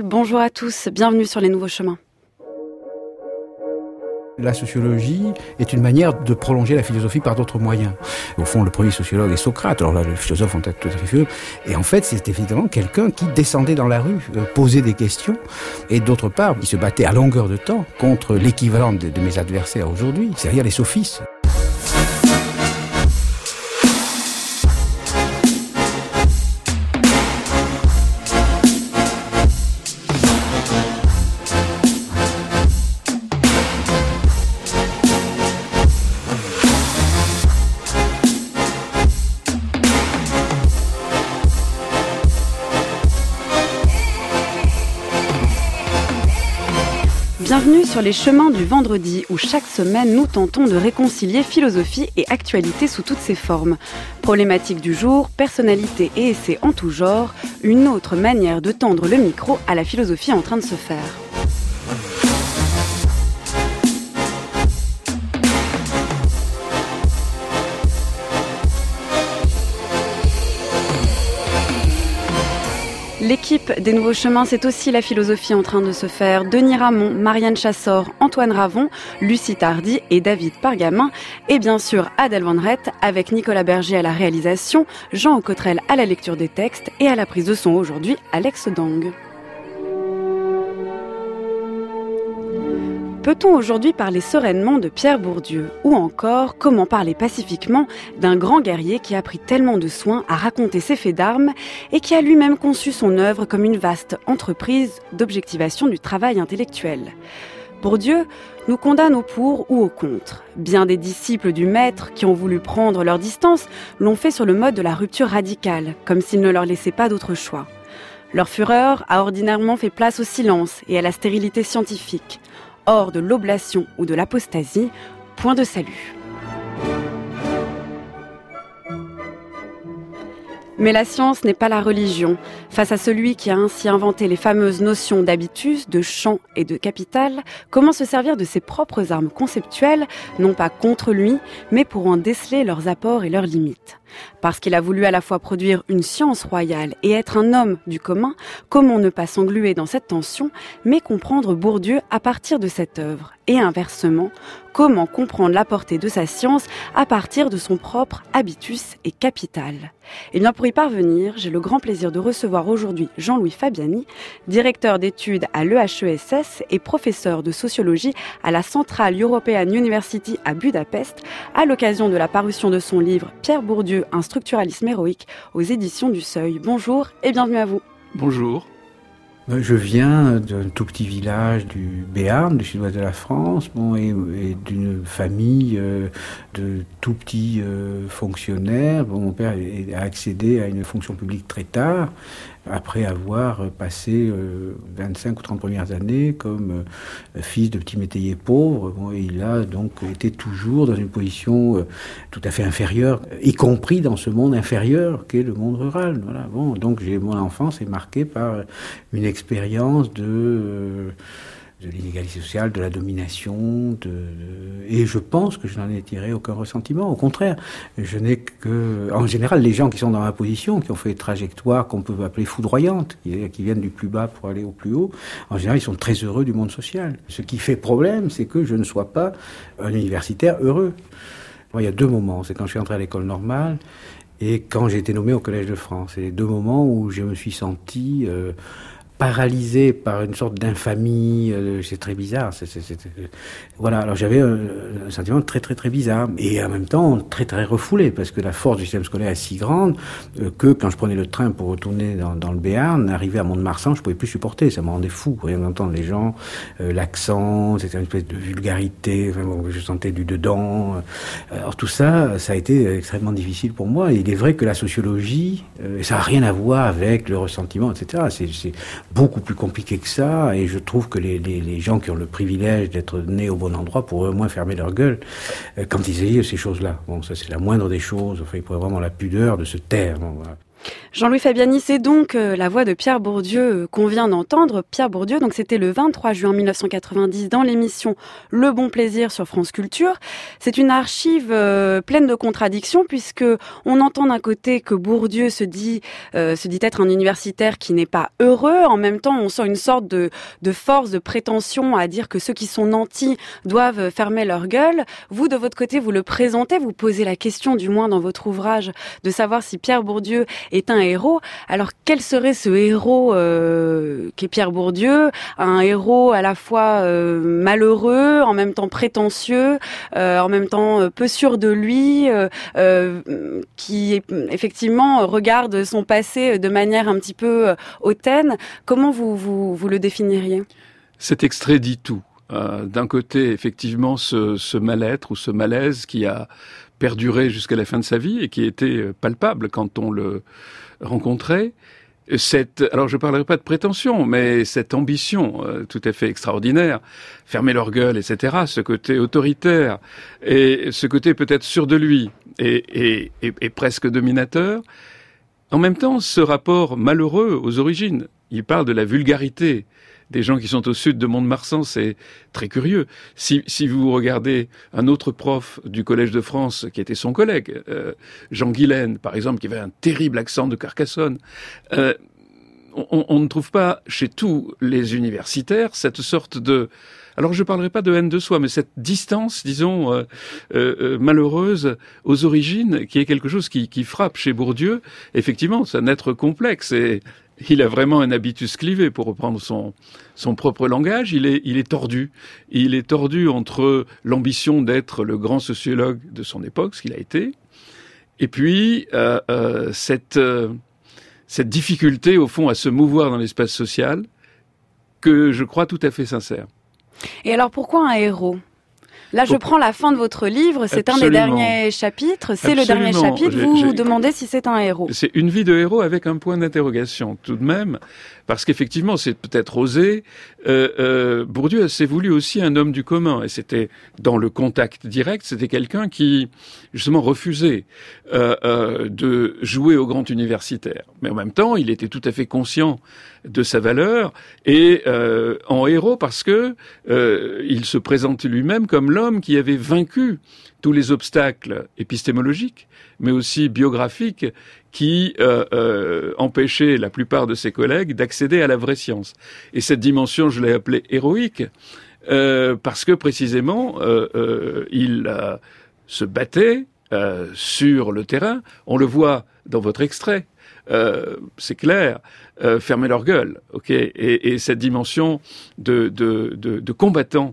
bonjour à tous, bienvenue sur Les Nouveaux Chemins. La sociologie est une manière de prolonger la philosophie par d'autres moyens. Au fond, le premier sociologue est Socrate, alors là, les philosophes ont être tout à fait philosophes. Et en fait, c'est évidemment quelqu'un qui descendait dans la rue, posait des questions, et d'autre part, il se battait à longueur de temps contre l'équivalent de mes adversaires aujourd'hui, c'est-à-dire les sophistes. Bienvenue sur les chemins du vendredi où chaque semaine nous tentons de réconcilier philosophie et actualité sous toutes ses formes. Problématiques du jour, personnalités et essais en tout genre, une autre manière de tendre le micro à la philosophie en train de se faire. L'équipe des Nouveaux Chemins, c'est aussi la philosophie en train de se faire. Denis Ramon, Marianne Chassor, Antoine Ravon, Lucie Tardy et David Pargamin. Et bien sûr, Adèle Van Rett, avec Nicolas Berger à la réalisation, Jean Aucotrel à la lecture des textes et à la prise de son aujourd'hui, Alex Dang. Peut-on aujourd'hui parler sereinement de Pierre Bourdieu ? Ou encore, comment parler pacifiquement d'un grand guerrier qui a pris tellement de soin à raconter ses faits d'armes et qui a lui-même conçu son œuvre comme une vaste entreprise d'objectivation du travail intellectuel ? Bourdieu nous condamne au pour ou au contre. Bien des disciples du maître qui ont voulu prendre leur distance l'ont fait sur le mode de la rupture radicale, comme s'il ne leur laissait pas d'autre choix. Leur fureur a ordinairement fait place au silence et à la stérilité scientifique. Hors de l'oblation ou de l'apostasie, point de salut. Mais la science n'est pas la religion. Face à celui qui a ainsi inventé les fameuses notions d'habitus, de champ et de capital, comment se servir de ses propres armes conceptuelles, non pas contre lui, mais pour en déceler leurs apports et leurs limites. Parce qu'il a voulu à la fois produire une science royale et être un homme du commun, comment ne pas s'engluer dans cette tension, mais comprendre Bourdieu à partir de cette œuvre. Et inversement, comment comprendre la portée de sa science à partir de son propre habitus et capital. Et bien pour y parvenir, j'ai le grand plaisir de recevoir aujourd'hui Jean-Louis Fabiani, directeur d'études à l'EHESS et professeur de sociologie à la Central European University à Budapest, à l'occasion de la parution de son livre Pierre Bourdieu, un structuralisme héroïque aux éditions du Seuil. Bonjour et bienvenue à vous. Bonjour. Je viens d'un tout petit village du Béarn, du sud-ouest de la France, et d'une famille de tout petits fonctionnaires. Mon père a accédé à une fonction publique très tard, après avoir passé 25 ou 30 premières années comme fils de petit métayer pauvre. Et il a donc été toujours dans une position tout à fait inférieure, y compris dans ce monde inférieur qu'est le monde rural. Voilà. Donc mon enfance est marquée par une expérience de l'inégalité sociale, de la domination, et je pense que je n'en ai tiré aucun ressentiment. Au contraire, en général, les gens qui sont dans ma position, qui ont fait des trajectoires qu'on peut appeler foudroyantes, qui viennent du plus bas pour aller au plus haut, en général, ils sont très heureux du monde social. Ce qui fait problème, c'est que je ne sois pas un universitaire heureux. Il y a deux moments. C'est quand je suis entré à l'école normale et quand j'ai été nommé au Collège de France. C'est les deux moments où je me suis senti paralysé par une sorte d'infamie, c'est très bizarre. Voilà, alors j'avais un sentiment très très très bizarre, et en même temps très très refoulé, parce que la force du système scolaire est si grande que quand je prenais le train pour retourner dans le Béarn, arrivé à Mont-de-Marsan, je pouvais plus supporter, ça me rendait fou, rien d'entendre les gens, l'accent, c'était une espèce de vulgarité, je sentais du dedans. Alors tout ça, ça a été extrêmement difficile pour moi, et il est vrai que la sociologie, ça n'a rien à voir avec le ressentiment, etc. C'est beaucoup plus compliqué que ça, et je trouve que les gens qui ont le privilège d'être nés au bon endroit pourraient au moins fermer leur gueule quand ils essayent ces choses-là. Ça c'est la moindre des choses, il faudrait vraiment la pudeur de se taire. Voilà. Jean-Louis Fabiani, c'est donc la voix de Pierre Bourdieu qu'on vient d'entendre. Pierre Bourdieu, donc c'était le 23 juin 1990 dans l'émission Le Bon Plaisir sur France Culture. C'est une archive pleine de contradictions puisque on entend d'un côté que Bourdieu se dit être un universitaire qui n'est pas heureux. En même temps, on sent une sorte de force, de prétention à dire que ceux qui sont nantis doivent fermer leur gueule. Vous, de votre côté, vous le présentez, vous posez la question, du moins dans votre ouvrage, de savoir si Pierre Bourdieu est un héros. Alors quel serait ce héros qu'est Pierre Bourdieu? Un héros à la fois malheureux, en même temps prétentieux, en même temps peu sûr de lui, qui effectivement regarde son passé de manière un petit peu hautaine. Comment vous le définiriez? Cet extrait dit tout. D'un côté, effectivement, ce mal-être ou ce malaise qui a perduré jusqu'à la fin de sa vie et qui était palpable quand on le rencontrait. Alors je parlerai pas de prétention, mais cette ambition tout à fait extraordinaire, fermer leur gueule, etc., ce côté autoritaire et ce côté peut-être sûr de lui et presque dominateur. En même temps, ce rapport malheureux aux origines. Il parle de la vulgarité des gens qui sont au sud de Mont-de-Marsan, c'est très curieux. Si vous regardez un autre prof du Collège de France, qui était son collègue, Jean Guilaine, par exemple, qui avait un terrible accent de Carcassonne, on ne trouve pas chez tous les universitaires cette sorte de... Alors je ne parlerai pas de haine de soi, mais cette distance, disons, malheureuse aux origines, qui est quelque chose qui frappe chez Bourdieu. Effectivement, c'est un être complexe et il a vraiment un habitus clivé, pour reprendre son propre langage. Il est tordu. Il est tordu entre l'ambition d'être le grand sociologue de son époque, ce qu'il a été, et puis cette difficulté, au fond, à se mouvoir dans l'espace social, que je crois tout à fait sincère. Et alors, pourquoi un héros ? Là, je prends la fin de votre livre, c'est Absolument. un des derniers chapitres, c'est le dernier chapitre, vous demandez si c'est un héros. C'est une vie de héros avec un point d'interrogation, tout de même, parce qu'effectivement, c'est peut-être osé. Bourdieu s'est voulu aussi un homme du commun, et c'était dans le contact direct, c'était quelqu'un qui, justement, refusait de jouer au grand universitaire. Mais en même temps, il était tout à fait conscient de sa valeur, et en héros parce que il se présente lui-même comme l'homme qui avait vaincu tous les obstacles épistémologiques, mais aussi biographiques, qui empêchaient la plupart de ses collègues d'accéder à la vraie science. Et cette dimension, je l'ai appelée héroïque, parce que précisément, il se battait sur le terrain. On le voit dans votre extrait. C'est clair, fermer leur gueule, ok, et cette dimension de combattant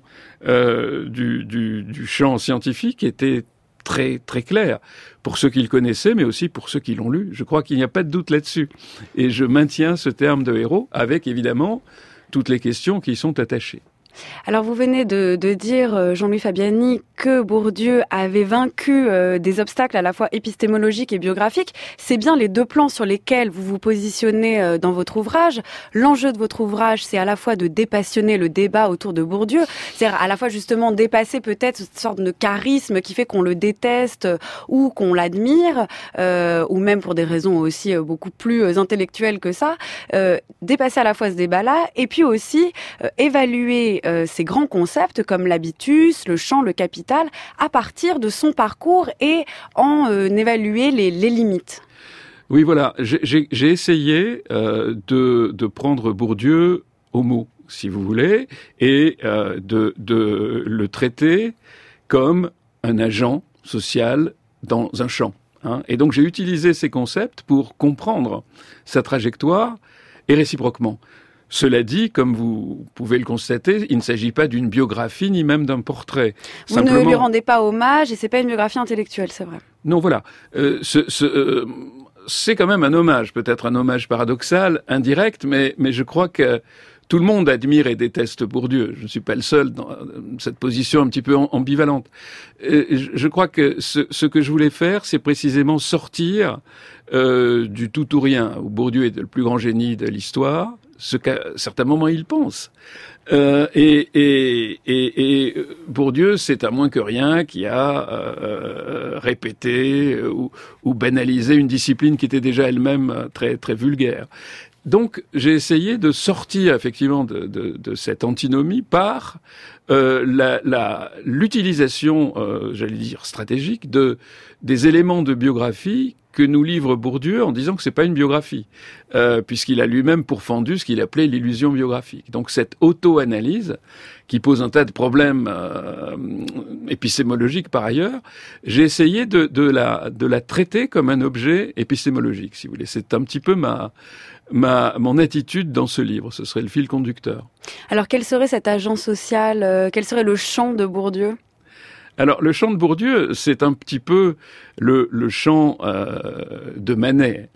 du champ scientifique était très très claire pour ceux qui le connaissaient, mais aussi pour ceux qui l'ont lu. Je crois qu'il n'y a pas de doute là-dessus, et je maintiens ce terme de héros avec évidemment toutes les questions qui y sont attachées. Alors vous venez de dire, Jean-Louis Fabiani, que Bourdieu avait vaincu des obstacles à la fois épistémologiques et biographiques. C'est bien les deux plans sur lesquels vous vous positionnez dans votre ouvrage. L'enjeu de votre ouvrage, c'est à la fois de dépassionner le débat autour de Bourdieu, c'est-à-dire à la fois justement dépasser peut-être cette sorte de charisme qui fait qu'on le déteste ou qu'on l'admire, ou même pour des raisons aussi beaucoup plus intellectuelles que ça, dépasser à la fois ce débat-là et puis aussi évaluer ces grands concepts comme l'habitus, le champ, le capital, à partir de son parcours et en évaluer les limites. Oui, voilà. J'ai essayé de prendre Bourdieu au mot, si vous voulez, et de le traiter comme un agent social dans un champ. Hein. Et donc j'ai utilisé ces concepts pour comprendre sa trajectoire et réciproquement. Cela dit, comme vous pouvez le constater, il ne s'agit pas d'une biographie ni même d'un portrait. Vous ne lui rendez pas hommage et c'est pas une biographie intellectuelle, c'est vrai. Non, voilà. C'est quand même un hommage, peut-être un hommage paradoxal, indirect, mais je crois que tout le monde admire et déteste Bourdieu. Je ne suis pas le seul dans cette position un petit peu ambivalente. Je crois que ce que je voulais faire, c'est précisément sortir du tout ou rien, où Bourdieu est le plus grand génie de l'histoire, ce qu'à certains moments il pense. Et Bourdieu, c'est à moins que rien qui a répété ou banalisé une discipline qui était déjà elle-même très très vulgaire. Donc j'ai essayé de sortir effectivement de cette antinomie par l'utilisation, j'allais dire stratégique, des éléments de biographie que nous livre Bourdieu en disant que c'est pas une biographie, puisqu'il a lui-même pourfendu ce qu'il appelait l'illusion biographique. Donc cette auto-analyse, qui pose un tas de problèmes épistémologiques par ailleurs, j'ai essayé de la traiter comme un objet épistémologique, si vous voulez. C'est un petit peu mon attitude dans ce livre, ce serait le fil conducteur. Alors quel serait cet agent social, quel serait le champ de Bourdieu ? Alors, le chant de Bourdieu, c'est un petit peu le chant de Manet.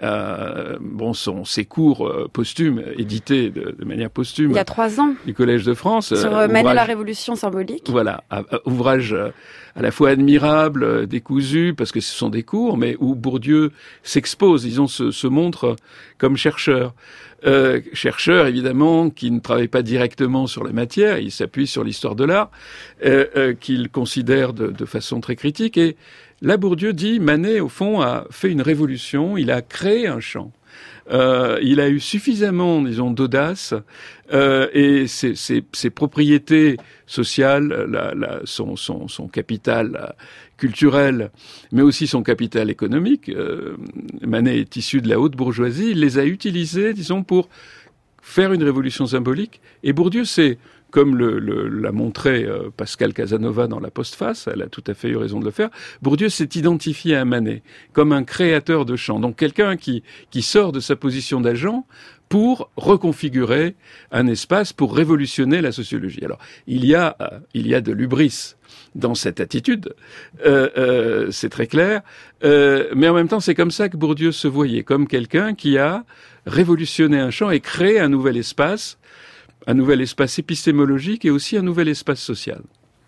Ses cours posthumes, édités de manière posthume. Il y a 3 ans. Du Collège de France. Sur Manet, la Révolution symbolique. Voilà, ouvrage à la fois admirable, décousu, parce que ce sont des cours, mais où Bourdieu s'expose, disons, se montre comme chercheur. Chercheur, évidemment, qui ne travaille pas directement sur la matière, il s'appuie sur l'histoire de l'art, qu'il considère de façon très critique. Et là, Bourdieu dit, Manet, au fond, a fait une révolution, il a créé un champ. Il a eu suffisamment, disons, d'audace, et ses propriétés sociales, son capital culturel, mais aussi son capital économique. Manet est issu de la haute bourgeoisie, il les a utilisés, disons, pour faire une révolution symbolique. Et Bourdieu, c'est, comme l'a montré Pascal Casanova dans La Postface, elle a tout à fait eu raison de le faire, Bourdieu s'est identifié à Manet comme un créateur de chant. Donc quelqu'un qui sort de sa position d'agent pour reconfigurer un espace, pour révolutionner la sociologie. Alors, il y a de l'hubris dans cette attitude, c'est très clair, mais en même temps, c'est comme ça que Bourdieu se voyait, comme quelqu'un qui a révolutionné un champ et créé un nouvel espace épistémologique et aussi un nouvel espace social.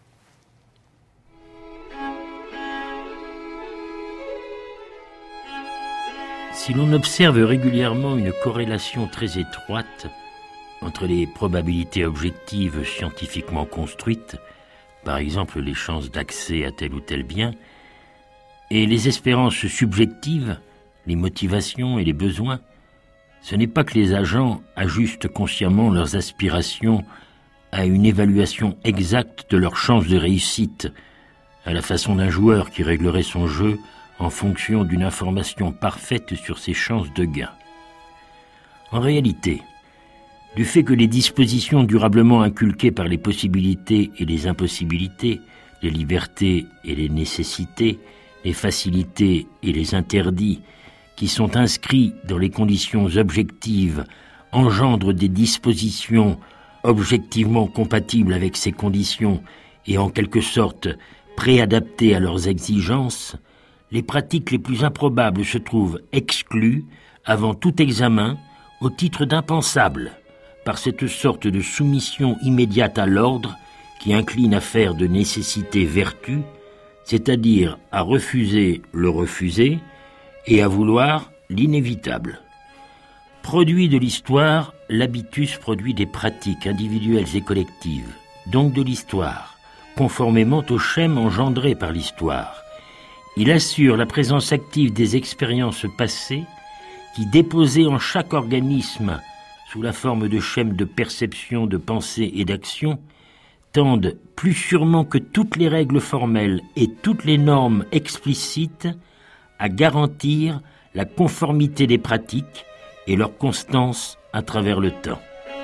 Si l'on observe régulièrement une corrélation très étroite entre les probabilités objectives scientifiquement construites, par exemple les chances d'accès à tel ou tel bien, et les espérances subjectives, les motivations et les besoins, ce n'est pas que les agents ajustent consciemment leurs aspirations à une évaluation exacte de leurs chances de réussite, à la façon d'un joueur qui réglerait son jeu en fonction d'une information parfaite sur ses chances de gain. En réalité, du fait que les dispositions durablement inculquées par les possibilités et les impossibilités, les libertés et les nécessités, les facilités et les interdits, qui sont inscrits dans les conditions objectives, engendrent des dispositions objectivement compatibles avec ces conditions et en quelque sorte préadaptées à leurs exigences, les pratiques les plus improbables se trouvent exclues avant tout examen au titre d'impensables, par cette sorte de soumission immédiate à l'ordre qui incline à faire de nécessité vertu, c'est-à-dire à refuser le refusé et à vouloir l'inévitable. Produit de l'histoire, l'habitus produit des pratiques individuelles et collectives, donc de l'histoire, conformément au schème engendré par l'histoire. Il assure la présence active des expériences passées qui, déposées en chaque organisme sous la forme de schèmes de perception, de pensée et d'action, tendent plus sûrement que toutes les règles formelles et toutes les normes explicites à garantir la conformité des pratiques et leur constance à travers le temps.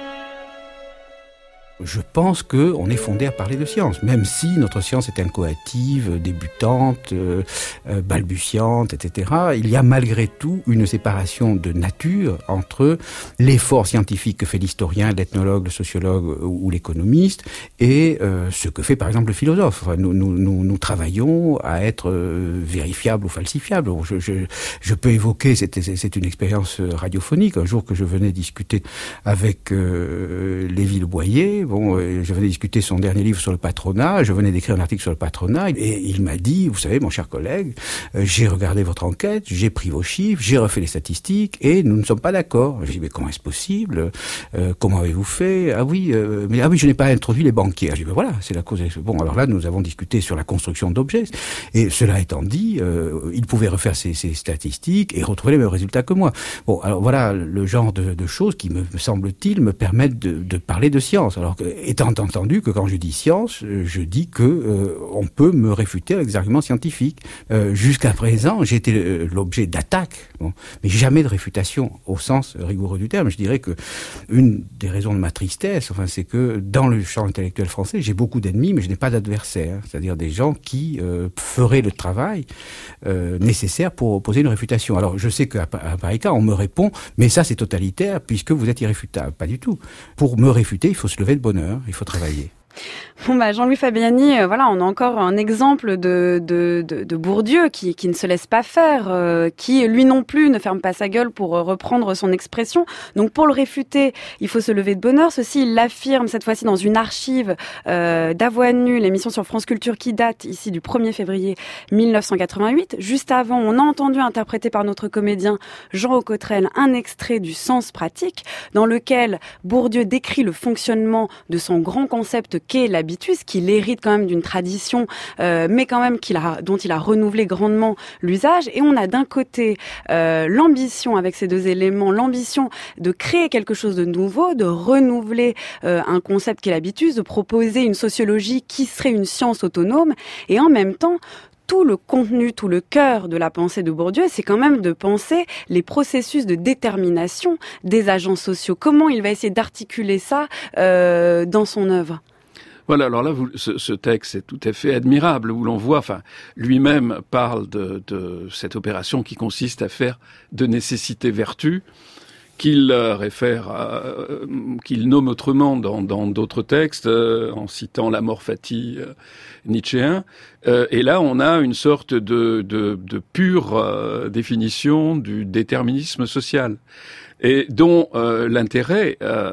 Je pense qu'on est fondé à parler de science, même si notre science est incoative, débutante, balbutiante, etc. Il y a malgré tout une séparation de nature entre l'effort scientifique que fait l'historien, l'ethnologue, le sociologue ou l'économiste et ce que fait par exemple le philosophe. Nous travaillons à être vérifiables ou falsifiables. Je peux évoquer, c'est une expérience radiophonique, un jour que je venais discuter avec Lévy Le Boyer. je venais discuter son dernier livre sur le patronat, je venais d'écrire un article sur le patronat, et il m'a dit, vous savez, mon cher collègue, j'ai regardé votre enquête, j'ai pris vos chiffres, j'ai refait les statistiques, et nous ne sommes pas d'accord. J'ai dit, mais comment est-ce possible? Comment avez-vous fait? Ah oui, je n'ai pas introduit les banquiers. J'ai dit, voilà, c'est la cause. Bon, alors là, nous avons discuté sur la construction d'objets, et cela étant dit, il pouvait refaire ses statistiques et retrouver les mêmes résultats que moi. Bon, alors voilà le genre de choses qui, me semble-t-il, me permettent de parler de science. Alors, étant entendu que quand je dis science, je dis que on peut me réfuter avec des arguments scientifiques. Jusqu'à présent, j'ai été l'objet d'attaques, mais jamais de réfutation au sens rigoureux du terme. Je dirais que une des raisons de ma tristesse, c'est que dans le champ intellectuel français, j'ai beaucoup d'ennemis, mais je n'ai pas d'adversaires. C'est-à-dire des gens qui feraient le travail nécessaire pour opposer une réfutation. Alors, je sais qu'à pareil cas, on me répond, mais ça c'est totalitaire puisque vous êtes irréfutable. Pas du tout. Pour me réfuter, il faut se lever de bonne heure, il faut travailler. Bon, Jean-Louis Fabiani, voilà, on a encore un exemple de Bourdieu qui ne se laisse pas faire, qui lui non plus ne ferme pas sa gueule pour reprendre son expression. Donc pour le réfuter, il faut se lever de bonne heure. Ceci, il l'affirme cette fois-ci dans une archive d'Avoine, l'émission sur France Culture qui date ici du 1er février 1988. Juste avant, on a entendu interpréter par notre comédien Jean Aucotrel un extrait du Sens pratique dans lequel Bourdieu décrit le fonctionnement de son grand concept qu'est l'habitus, qu'il hérite quand même d'une tradition, mais quand même dont il a renouvelé grandement l'usage. Et on a d'un côté l'ambition avec ces deux éléments, l'ambition de créer quelque chose de nouveau, de renouveler un concept qu'est l'habitus, de proposer une sociologie qui serait une science autonome, et en même temps, tout le contenu, tout le cœur de la pensée de Bourdieu, c'est quand même de penser les processus de détermination des agents sociaux. Comment il va essayer d'articuler ça dans son œuvre ? Voilà, alors là, ce texte est tout à fait admirable, où l'on voit, lui-même parle de cette opération qui consiste à faire de nécessité vertu, qu'il qu'il nomme autrement dans d'autres textes, en citant l'amor fati nietzschéen. Et là, on a une sorte de pure définition du déterminisme social, et dont l'intérêt,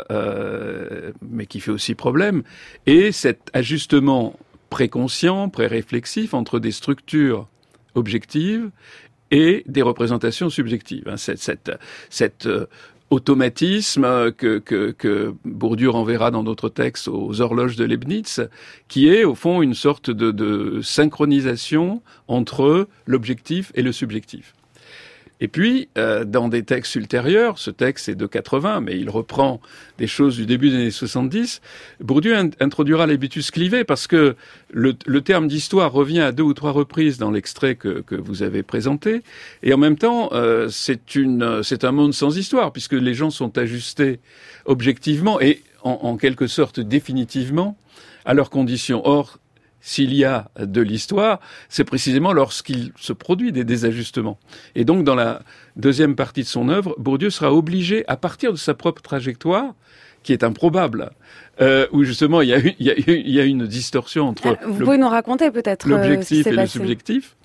mais qui fait aussi problème, est cet ajustement préconscient, préréflexif entre des structures objectives et des représentations subjectives. Cet automatisme que Bourdieu renverra dans d'autres textes aux horloges de Leibniz, qui est au fond une sorte de synchronisation entre l'objectif et le subjectif. Et puis, dans des textes ultérieurs, ce texte est de 80, mais il reprend des choses du début des années 70, Bourdieu introduira l'habitus clivé parce que le terme d'histoire revient à 2 ou 3 reprises dans l'extrait que vous avez présenté, et en même temps, c'est un monde sans histoire, puisque les gens sont ajustés objectivement et en quelque sorte définitivement à leurs conditions. Or, s'il y a de l'histoire, c'est précisément lorsqu'il se produit des désajustements. Et donc, dans la deuxième partie de son œuvre, Bourdieu sera obligé, à partir de sa propre trajectoire, qui est improbable, où justement il y a une distorsion entre vous pouvez nous raconter peut-être l'objectif et le subjectif,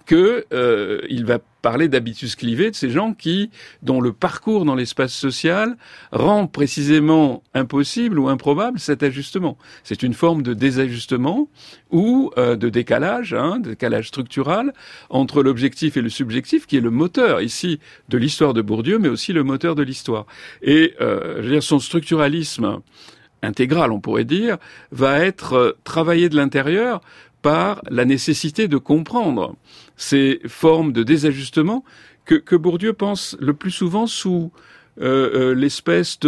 il va parler d'habitus clivé, de ces gens dont le parcours dans l'espace social rend précisément impossible ou improbable cet ajustement. C'est une forme de désajustement ou de décalage structural entre l'objectif et le subjectif, qui est le moteur ici de l'histoire de Bourdieu, mais aussi le moteur de l'histoire. Et son structuralisme intégral, on pourrait dire, va être travaillé de l'intérieur par la nécessité de comprendre ces formes de désajustement que Bourdieu pense le plus souvent sous l'espèce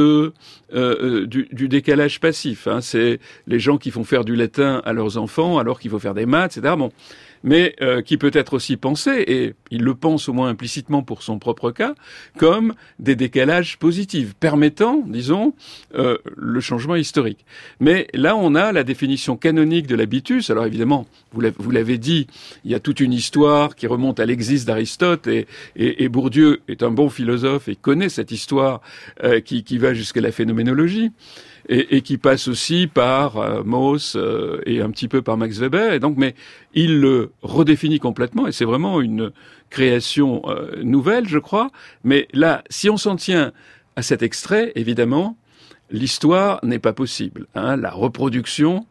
du décalage passif. C'est les gens qui font faire du latin à leurs enfants alors qu'il faut faire des maths, etc. Mais qui peut être aussi pensé, et il le pense au moins implicitement pour son propre cas, comme des décalages positifs, permettant, disons, le changement historique. Mais là, on a la définition canonique de l'habitus. Alors évidemment, vous l'avez dit, il y a toute une histoire qui remonte à l'existe d'Aristote, et Bourdieu est un bon philosophe et connaît cette histoire qui va jusqu'à la phénoménologie. Et qui passe aussi par Mauss et un petit peu par Max Weber. Et donc, mais il le redéfinit complètement, et c'est vraiment une création nouvelle, je crois. Mais là, si on s'en tient à cet extrait, évidemment, l'histoire n'est pas possible. La reproduction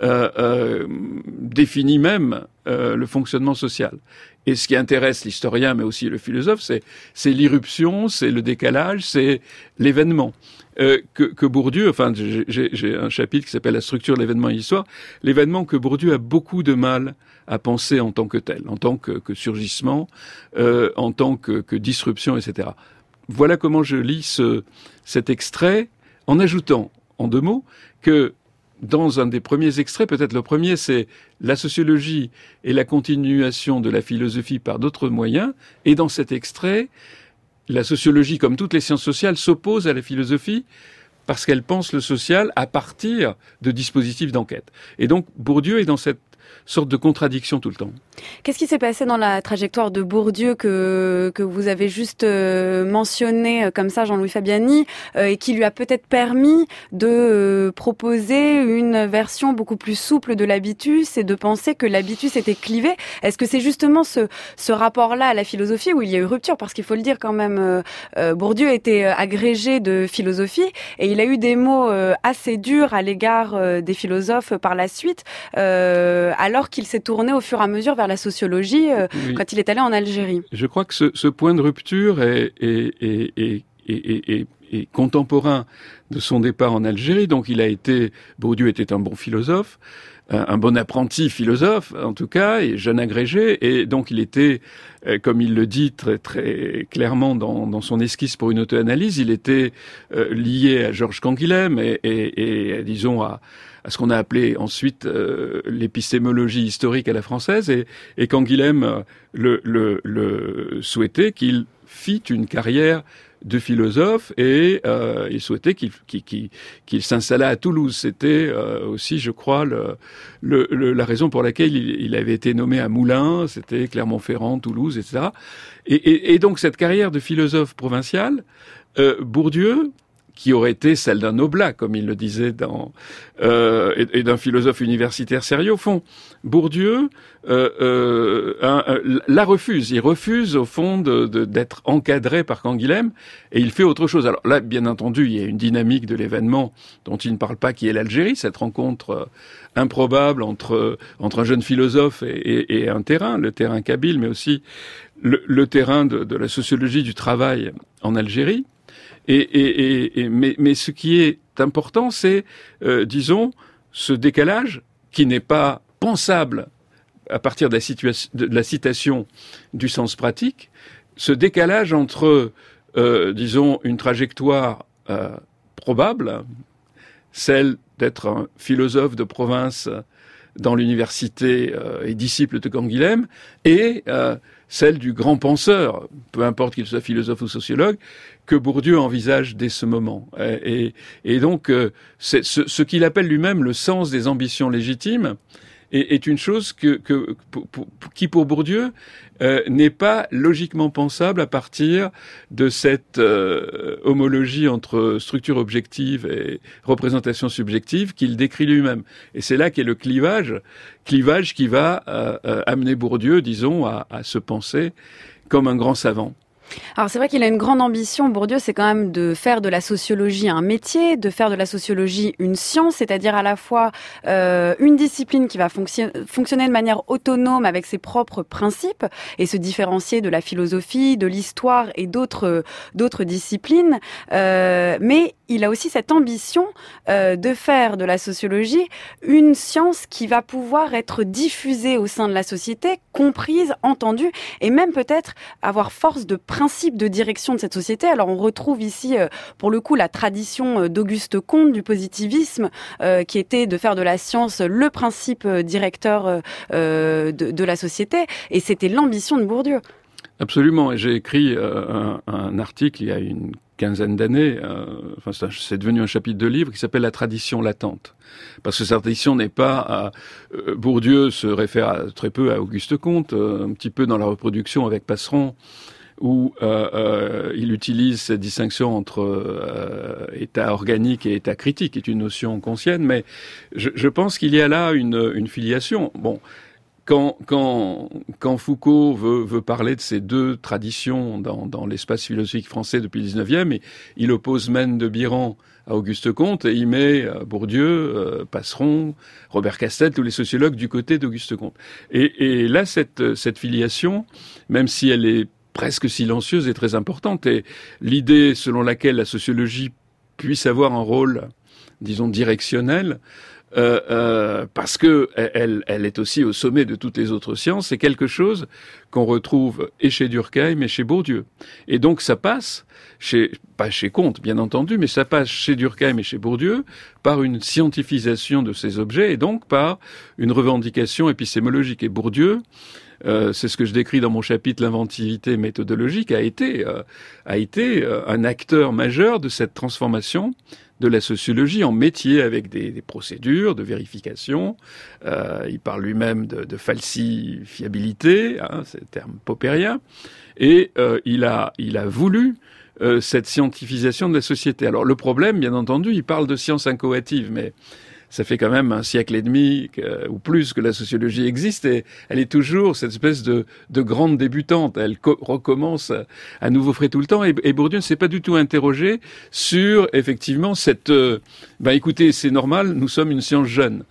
définit même le fonctionnement social. Et ce qui intéresse l'historien, mais aussi le philosophe, c'est l'irruption, c'est le décalage, c'est l'événement. Que Bourdieu, j'ai un chapitre qui s'appelle « La structure de l'événement et l'histoire », l'événement que Bourdieu a beaucoup de mal à penser en tant que tel, en tant que surgissement, en tant que disruption, etc. Voilà comment je lis cet extrait, en ajoutant, en 2 mots, que dans un des premiers extraits, peut-être le premier, c'est la sociologie et la continuation de la philosophie par d'autres moyens, et dans cet extrait, la sociologie, comme toutes les sciences sociales, s'oppose à la philosophie parce qu'elle pense le social à partir de dispositifs d'enquête. Et donc, Bourdieu est dans cette sorte de contradiction tout le temps. Qu'est-ce qui s'est passé dans la trajectoire de Bourdieu que vous avez juste mentionné comme ça, Jean-Louis Fabiani, et qui lui a peut-être permis de proposer une version beaucoup plus souple de l'habitus et de penser que l'habitus était clivé? Est-ce que c'est justement ce rapport-là à la philosophie où il y a eu rupture? Parce qu'il faut le dire quand même, Bourdieu était agrégé de philosophie et il a eu des mots assez durs à l'égard des philosophes par la suite, alors qu'il s'est tourné au fur et à mesure vers la sociologie oui. Quand il est allé en Algérie. Je crois que ce point de rupture est contemporain de son départ en Algérie. Donc Bourdieu était un bon philosophe, un bon apprenti philosophe en tout cas, et jeune agrégé, et donc il était, comme il le dit très très clairement dans son esquisse pour une auto-analyse, il était lié à Georges Canguilhem et disons à ce qu'on a appelé ensuite l'épistémologie historique à la française, et Canguilhem le souhaitait qu'il fit une carrière de philosophe, et il souhaitait qu'il s'installât à Toulouse. C'était aussi, je crois, la raison pour laquelle il avait été nommé à Moulins, c'était Clermont-Ferrand, Toulouse, etc. Et donc cette carrière de philosophe provincial, Bourdieu, qui aurait été celle d'un oblat, comme il le disait et d'un philosophe universitaire sérieux. Au fond, Bourdieu la refuse. Il refuse, au fond, d'être encadré par Canguilhem, et il fait autre chose. Alors là, bien entendu, il y a une dynamique de l'événement dont il ne parle pas, qui est l'Algérie, cette rencontre improbable entre un jeune philosophe et un terrain, le terrain kabyle, mais aussi le terrain de la sociologie du travail en Algérie. Mais ce qui est important, c'est, disons, ce décalage qui n'est pas pensable à partir de la citation du sens pratique, ce décalage entre, disons, une trajectoire probable, celle d'être un philosophe de province dans l'université et disciple de Canguilhem, et celle du grand penseur, peu importe qu'il soit philosophe ou sociologue, que Bourdieu envisage dès ce moment. Et donc, ce qu'il appelle lui-même le sens des ambitions légitimes est une chose qui, pour Bourdieu, n'est pas logiquement pensable à partir de cette homologie entre structure objective et représentation subjective qu'il décrit lui-même. Et c'est là qu'est le clivage qui va amener Bourdieu, disons, à se penser comme un grand savant. Alors c'est vrai qu'il a une grande ambition, Bourdieu, c'est quand même de faire de la sociologie un métier, de faire de la sociologie une science, c'est-à-dire à la fois une discipline qui va fonctionner de manière autonome avec ses propres principes et se différencier de la philosophie, de l'histoire et d'autres disciplines, mais il a aussi cette ambition de faire de la sociologie une science qui va pouvoir être diffusée au sein de la société, comprise, entendue, et même peut-être avoir force de principe de direction de cette société. Alors on retrouve ici, pour le coup, la tradition d'Auguste Comte, du positivisme, qui était de faire de la science le principe directeur de la société, et c'était l'ambition de Bourdieu. Absolument, et j'ai écrit un article il y a une quinzaine d'années, c'est devenu un chapitre de livre qui s'appelle « La tradition latente ». Parce que cette tradition n'est pas... Bourdieu se réfère très peu à Auguste Comte, un petit peu dans la reproduction avec Passeron, où il utilise cette distinction entre état organique et état critique, qui est une notion kantienne, mais je pense qu'il y a là une filiation. Bon, quand Foucault veut parler de ces deux traditions dans l'espace philosophique français depuis le 19e, il oppose Maine de Biran à Auguste Comte et il met Bourdieu, Passeron, Robert Castel, tous les sociologues du côté d'Auguste Comte. Et là, cette filiation, même si elle est presque silencieuse, est très importante. Et l'idée selon laquelle la sociologie puisse avoir un rôle, disons, directionnel, parce que elle est aussi au sommet de toutes les autres sciences, c'est quelque chose qu'on retrouve et chez Durkheim et chez Bourdieu. Et donc ça passe, pas chez Comte bien entendu, mais ça passe chez Durkheim et chez Bourdieu par une scientifisation de ces objets et donc par une revendication épistémologique. Et Bourdieu, c'est ce que je décris dans mon chapitre L'inventivité méthodologique, a été un acteur majeur de cette transformation de la sociologie en métier avec des procédures de vérification. Il parle lui-même de falsifiabilité, c'est le terme popérien, et il a voulu cette scientifisation de la société. Alors le problème, bien entendu, il parle de science inchoative, mais ça fait quand même un siècle et demi ou plus que la sociologie existe et elle est toujours cette espèce de grande débutante. Elle recommence à nouveau frais tout le temps et Bourdieu ne s'est pas du tout interrogé sur effectivement cette... écoutez, c'est normal, nous sommes une science jeune.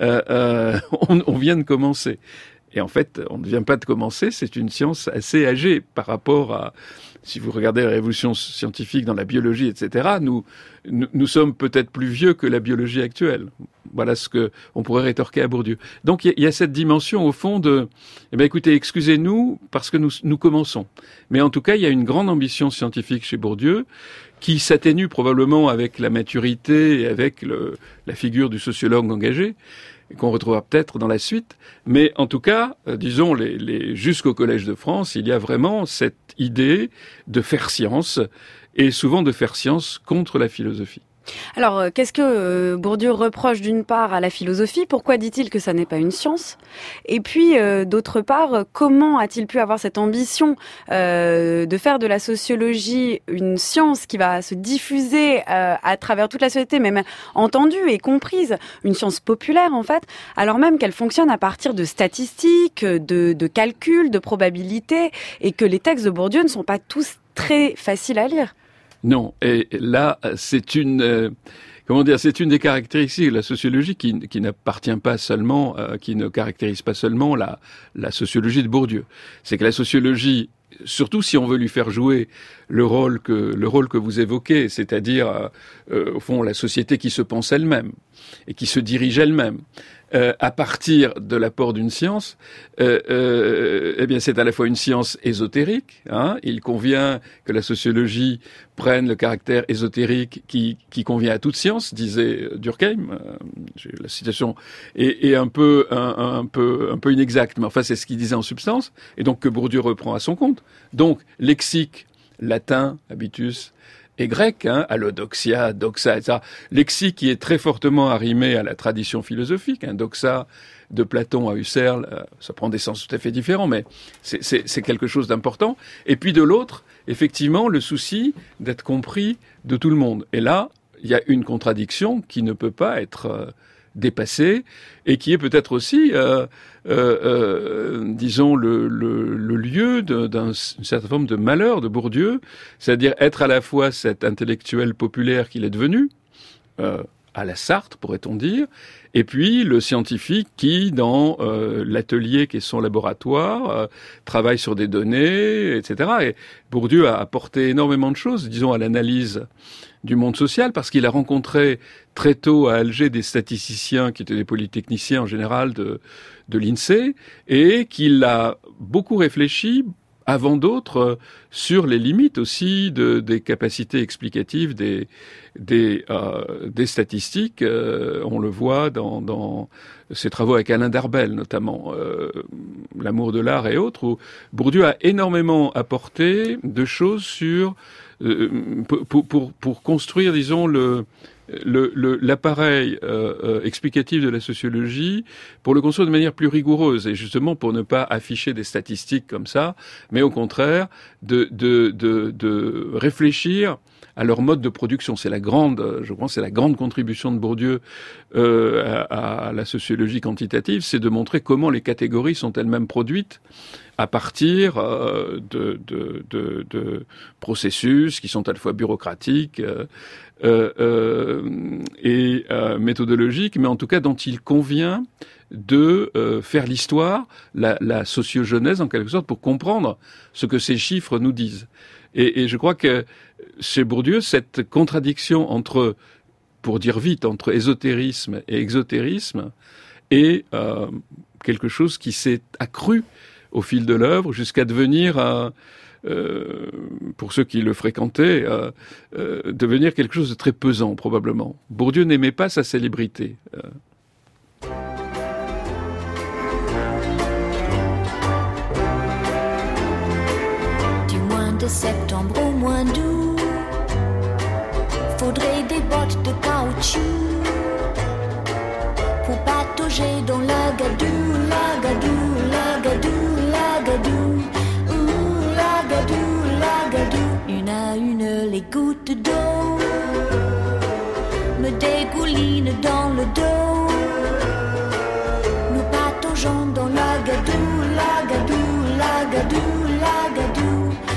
On vient de commencer. Et en fait, on ne vient pas de commencer, c'est une science assez âgée par rapport à... Si vous regardez la révolution scientifique dans la biologie, etc., nous sommes peut-être plus vieux que la biologie actuelle. Voilà ce que on pourrait rétorquer à Bourdieu. Donc il y a cette dimension au fond de, écoutez, excusez-nous parce que nous commençons. Mais en tout cas, il y a une grande ambition scientifique chez Bourdieu qui s'atténue probablement avec la maturité et avec la figure du sociologue engagé, qu'on retrouvera peut-être dans la suite. Mais en tout cas, disons, jusqu'au Collège de France, il y a vraiment cette idée de faire science, et souvent de faire science contre la philosophie. Alors, qu'est-ce que Bourdieu reproche d'une part à la philosophie ? Pourquoi dit-il que ça n'est pas une science ? Et puis, d'autre part, comment a-t-il pu avoir cette ambition de faire de la sociologie une science qui va se diffuser à travers toute la société, même entendue et comprise, une science populaire en fait, alors même qu'elle fonctionne à partir de statistiques, de calculs, de probabilités, et que les textes de Bourdieu ne sont pas tous très faciles à lire. Non, et là, c'est une des caractéristiques de la sociologie qui n'appartient pas seulement, qui ne caractérise pas seulement la sociologie de Bourdieu. C'est que la sociologie, surtout si on veut lui faire jouer le rôle que vous évoquez, c'est-à-dire, au fond, la société qui se pense elle-même et qui se dirige elle-même, à partir de l'apport d'une science, eh bien c'est à la fois une science ésotérique. Il convient que la sociologie prenne le caractère ésotérique qui convient à toute science, disait Durkheim. La citation est un peu inexacte, mais enfin c'est ce qu'il disait en substance, et donc que Bourdieu reprend à son compte. Donc lexique latin, habitus, et grec, allodoxia, doxa, etc. Lexique qui est très fortement arrimé à la tradition philosophique, doxa de Platon à Husserl, ça prend des sens tout à fait différents, mais c'est quelque chose d'important. Et puis de l'autre, effectivement, le souci d'être compris de tout le monde. Et là, il y a une contradiction qui ne peut pas être dépassée et qui est peut-être aussi, disons, le lieu d'une certaine forme de malheur de Bourdieu, c'est-à-dire être à la fois cet intellectuel populaire qu'il est devenu, à la Sartre, pourrait-on dire, et puis le scientifique qui, dans l'atelier qui est son laboratoire, travaille sur des données, etc. Et Bourdieu a apporté énormément de choses, disons, à l'analyse du monde social, parce qu'il a rencontré très tôt à Alger des statisticiens qui étaient des polytechniciens en général de l'INSEE, et qu'il a beaucoup réfléchi, avant d'autres, sur les limites aussi des capacités explicatives des statistiques. On le voit dans ses travaux avec Alain Darbel, notamment, L'amour de l'art et autres, où Bourdieu a énormément apporté de choses sur pour construire, disons, l'appareil explicatif de la sociologie pour le construire de manière plus rigoureuse, et justement pour ne pas afficher des statistiques comme ça, mais au contraire de réfléchir à leur mode de production. C'est la grande, je pense, c'est la grande contribution de Bourdieu à la sociologie quantitative, c'est de montrer comment les catégories sont elles-mêmes produites à partir de processus qui sont à la fois bureaucratiques et méthodologiques, mais en tout cas dont il convient de faire l'histoire, la sociogenèse en quelque sorte, pour comprendre ce que ces chiffres nous disent. Et je crois que chez Bourdieu, cette contradiction entre, pour dire vite, entre ésotérisme et exotérisme est quelque chose qui s'est accru au fil de l'œuvre jusqu'à devenir, pour ceux qui le fréquentaient, devenir quelque chose de très pesant probablement. Bourdieu n'aimait pas sa célébrité. De septembre au mois d'août, faudrait des bottes de caoutchouc pour patauger dans la gadoue, la gadoue, la gadoue, la gadoue, la gadoue, la gadoue. Une à une, les gouttes d'eau me dégoulinent dans le dos. Nous pataugeons dans la gadoue, la gadoue, la gadoue, la gadoue.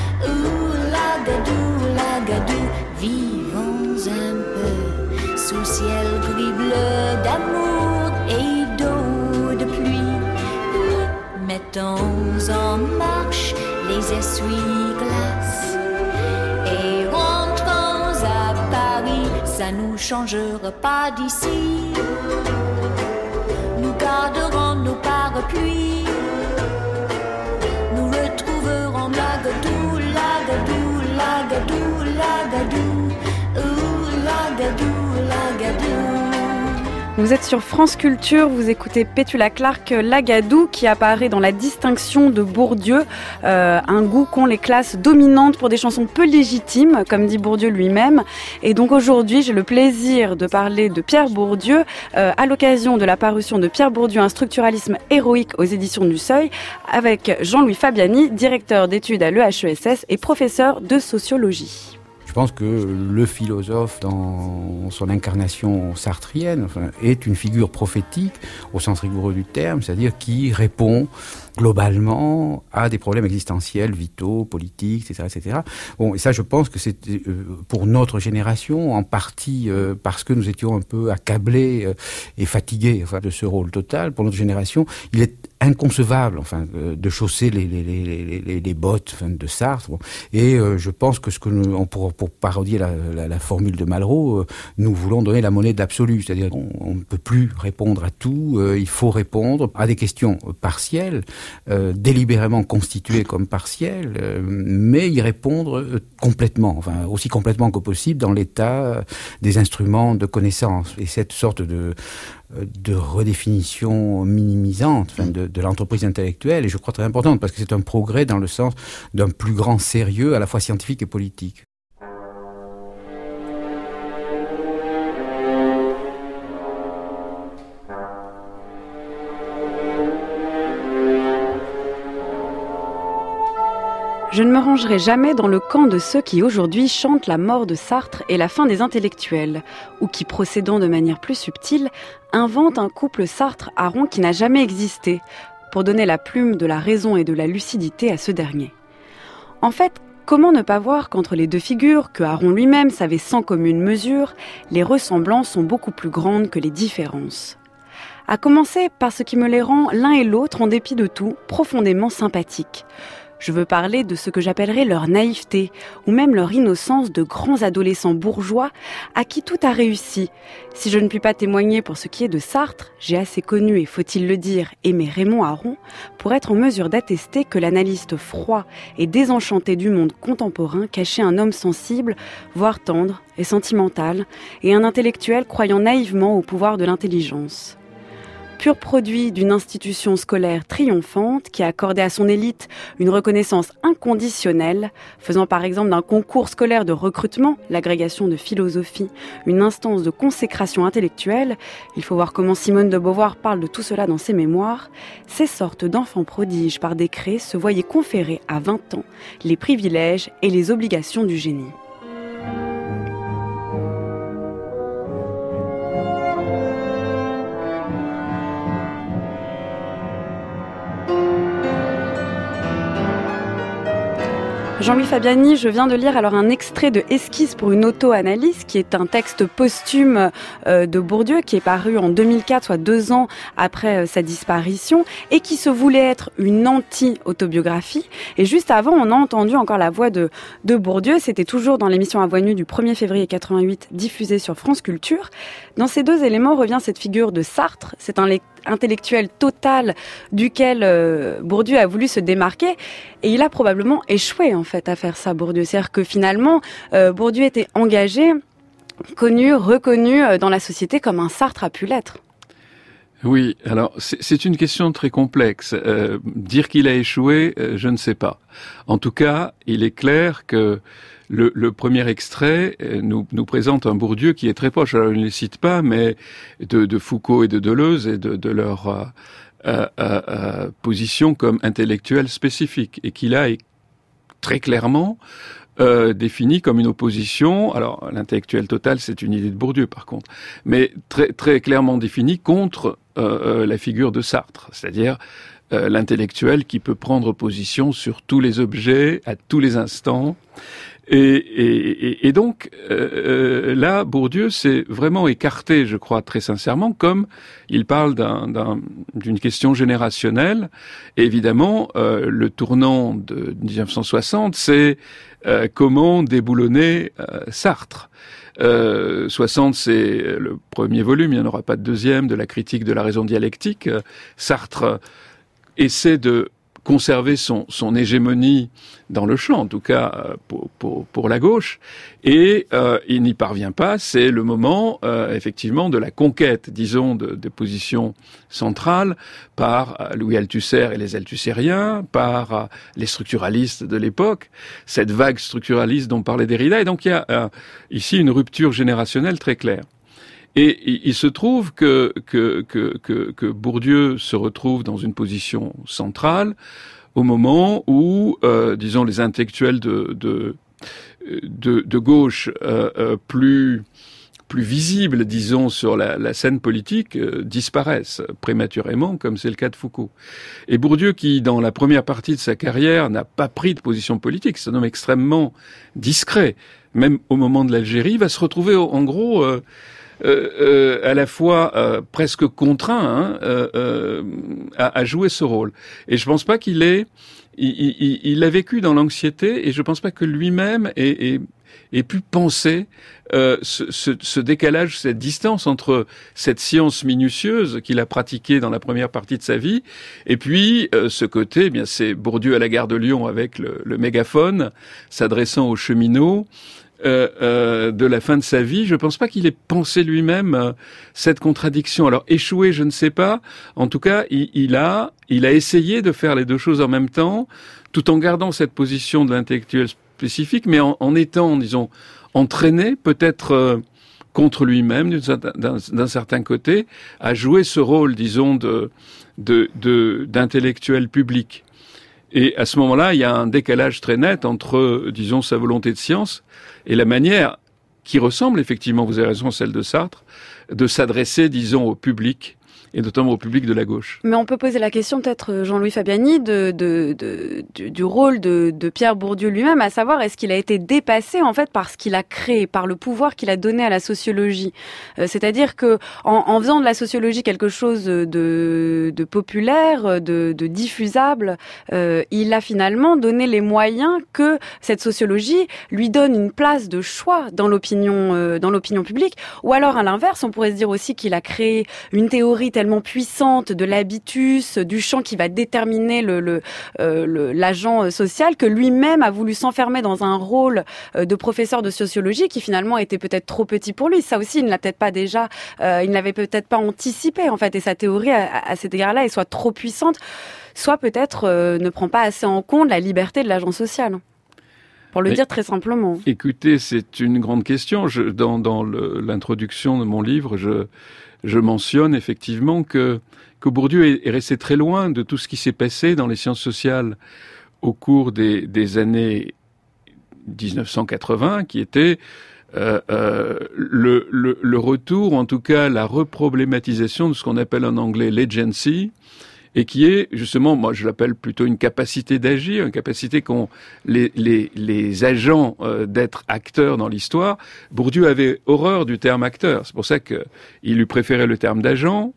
Vivons un peu sous le ciel gris-bleu d'amour et d'eau de pluie. Mettons en marche les essuie-glaces et rentrons à Paris. Ça nous changera pas d'ici. Nous garderons nos parapluies. Nous retrouverons la gadoue, la gadoue, la gadoue, la gadoue, la gadoue, la gadoue. Vous êtes sur France Culture, vous écoutez Pétula Clark, La Gadoue, qui apparaît dans la distinction de Bourdieu, un goût qu'ont les classes dominantes pour des chansons peu légitimes, comme dit Bourdieu lui-même. Et donc aujourd'hui, j'ai le plaisir de parler de Pierre Bourdieu, à l'occasion de la parution de Pierre Bourdieu, un structuralisme héroïque aux éditions du Seuil, avec Jean-Louis Fabiani, directeur d'études à l'EHESS et professeur de sociologie. Je pense que le philosophe, dans son incarnation sartrienne, est une figure prophétique au sens rigoureux du terme, c'est-à-dire qui répond globalement à des problèmes existentiels, vitaux, politiques, etc., etc. Bon, et ça, je pense que c'est pour notre génération, en partie parce que nous étions un peu accablés et fatigués de ce rôle total. Pour notre génération, il est inconcevable, de chausser les bottes de Sartre. Bon. Et je pense que pour parodier la formule de Malraux, nous voulons donner la monnaie de l'absolu, c'est-à-dire on ne peut plus répondre à tout. Il faut répondre à des questions partielles. Délibérément constituées comme partielles, mais y répondre complètement, aussi complètement que possible dans l'état des instruments de connaissance. Et cette sorte de redéfinition minimisante de l'entreprise intellectuelle est, je crois, très importante, parce que c'est un progrès dans le sens d'un plus grand sérieux à la fois scientifique et politique. Je ne me rangerai jamais dans le camp de ceux qui aujourd'hui chantent la mort de Sartre et la fin des intellectuels, ou qui, procédant de manière plus subtile, inventent un couple Sartre-Aron qui n'a jamais existé, pour donner la plume de la raison et de la lucidité à ce dernier. En fait, comment ne pas voir qu'entre les deux figures, que Aron lui-même savait sans commune mesure, les ressemblances sont beaucoup plus grandes que les différences. À commencer par ce qui me les rend l'un et l'autre, en dépit de tout, profondément sympathiques. Je veux parler de ce que j'appellerais leur naïveté, ou même leur innocence de grands adolescents bourgeois à qui tout a réussi. Si je ne puis pas témoigner pour ce qui est de Sartre, j'ai assez connu, et faut-il le dire, aimé Raymond Aron, pour être en mesure d'attester que l'analyste froid et désenchanté du monde contemporain cachait un homme sensible, voire tendre et sentimental, et un intellectuel croyant naïvement au pouvoir de l'intelligence. pur produit d'une institution scolaire triomphante qui a accordé à son élite une reconnaissance inconditionnelle, faisant par exemple d'un concours scolaire de recrutement, l'agrégation de philosophie, une instance de consécration intellectuelle. Il faut voir comment Simone de Beauvoir parle de tout cela dans ses mémoires. Ces sortes d'enfants prodiges par décret se voyaient conférer à 20 ans les privilèges et les obligations du génie. Jean-Louis Fabiani, je viens de lire alors un extrait de Esquisse pour une auto-analyse, qui est un texte posthume de Bourdieu, qui est paru en 2004, soit 2 ans après sa disparition, et qui se voulait être une anti-autobiographie. Et juste avant, on a entendu encore la voix de Bourdieu. C'était toujours dans l'émission À Voix nue du 1er février 88, diffusée sur France Culture. Dans ces 2 éléments revient cette figure de Sartre. C'est un intellectuel total duquel Bourdieu a voulu se démarquer, et il a probablement échoué en fait à faire ça, Bourdieu. C'est-à-dire que finalement Bourdieu était engagé, connu, reconnu dans la société comme un Sartre a pu l'être. Oui, alors c'est une question très complexe. Dire qu'il a échoué, je ne sais pas. En tout cas, il est clair que le premier extrait nous présente un Bourdieu qui est très proche, alors je ne les cite pas, mais de Foucault et de Deleuze et de leur position comme intellectuel spécifique, et qu'il a très clairement défini comme une opposition. Alors l'intellectuel total, c'est une idée de Bourdieu par contre, mais très très clairement définie contre la figure de Sartre, c'est-à-dire l'intellectuel qui peut prendre position sur tous les objets à tous les instants. Et donc là, Bourdieu s'est vraiment écarté, je crois très sincèrement, comme il parle d'une question générationnelle. Et évidemment, le tournant de 1960, c'est comment déboulonner Sartre. 60, c'est le premier volume, il n'y en aura pas de deuxième, de la critique de la raison dialectique. Sartre essaie de conserver son hégémonie dans le champ, en tout cas pour la gauche, et il n'y parvient pas. C'est le moment effectivement de la conquête, disons, de positions centrales par Louis Althusser et les althusériens, par les structuralistes de l'époque, cette vague structuraliste dont parlait Derrida, et donc il y a ici une rupture générationnelle très claire. Et il se trouve que Bourdieu se retrouve dans une position centrale au moment où, disons, les intellectuels de gauche plus visibles, disons, sur la scène politique disparaissent prématurément, comme c'est le cas de Foucault. Et Bourdieu, qui dans la première partie de sa carrière n'a pas pris de position politique, c'est un homme extrêmement discret, même au moment de l'Algérie, va se retrouver en gros à la fois presque contraint à jouer ce rôle. Et je pense pas qu'il a vécu dans l'anxiété, et je pense pas que lui-même ait pu penser ce décalage, cette distance entre cette science minutieuse qu'il a pratiquée dans la première partie de sa vie, et puis ce côté, eh bien c'est Bourdieu à la gare de Lyon avec le mégaphone, s'adressant aux cheminots, de la fin de sa vie. Je ne pense pas qu'il ait pensé lui-même cette contradiction. Alors échoué, je ne sais pas. En tout cas, il a essayé de faire les deux choses en même temps, tout en gardant cette position de l'intellectuel spécifique, mais en étant, disons, entraîné, peut-être contre lui-même, d'un certain côté, à jouer ce rôle, disons, d'intellectuel public. Et à ce moment-là, il y a un décalage très net entre, disons, sa volonté de science et la manière qui ressemble effectivement, vous avez raison, celle de Sartre, de s'adresser, disons, au public, et notamment au public de la gauche. Mais on peut poser la question, peut-être, Jean-Louis Fabiani, du rôle de Pierre Bourdieu lui-même, à savoir, est-ce qu'il a été dépassé, en fait, par ce qu'il a créé, par le pouvoir qu'il a donné à la sociologie. C'est-à-dire que, en faisant de la sociologie quelque chose de populaire, de diffusable, il a finalement donné les moyens que cette sociologie lui donne une place de choix dans l'opinion publique. Ou alors, à l'inverse, on pourrait se dire aussi qu'il a créé une théorie tellement tellement puissante de l'habitus, du chant qui va déterminer l'agent social, que lui-même a voulu s'enfermer dans un rôle de professeur de sociologie qui finalement était peut-être trop petit pour lui. Ça aussi, il ne l'a peut-être pas déjà, il n'avait peut-être pas anticipé en fait, et sa théorie à cet égard-là est soit trop puissante, soit peut-être ne prend pas assez en compte la liberté de l'agent social. Pour le dire très simplement. Écoutez, c'est une grande question. Dans l'introduction de mon livre, je mentionne effectivement que Bourdieu est resté très loin de tout ce qui s'est passé dans les sciences sociales au cours des années 1980, qui était le retour, en tout cas la reproblématisation de ce qu'on appelle en anglais l'agency, et qui est justement, moi je l'appelle plutôt une capacité d'agir, une capacité qu'ont les agents d'être acteurs dans l'histoire. Bourdieu avait horreur du terme acteur, c'est pour ça qu'il lui préférait le terme d'agent,